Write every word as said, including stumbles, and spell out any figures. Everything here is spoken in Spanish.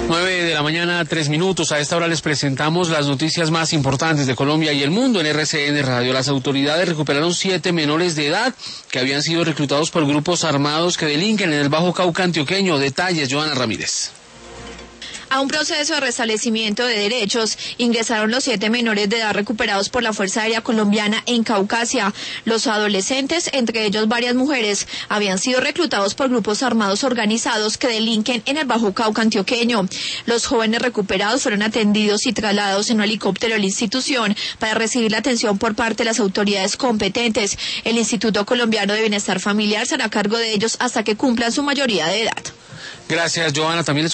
nueve de la mañana, tres minutos. A esta hora les presentamos las noticias más importantes de Colombia y el mundo en R C N Radio. Las autoridades recuperaron siete menores de edad que habían sido reclutados por grupos armados que delinquen en el Bajo Cauca antioqueño. Detalles, Joana Ramírez. A un proceso de restablecimiento de derechos ingresaron los siete menores de edad recuperados por la Fuerza Aérea Colombiana en Caucasia. Los adolescentes, entre ellos varias mujeres, habían sido reclutados por grupos armados organizados que delinquen en el Bajo Cauca antioqueño. Los jóvenes recuperados fueron atendidos y trasladados en un helicóptero de la institución para recibir la atención por parte de las autoridades competentes. El Instituto Colombiano de Bienestar Familiar será a cargo de ellos hasta que cumplan su mayoría de edad. Gracias, Joana. También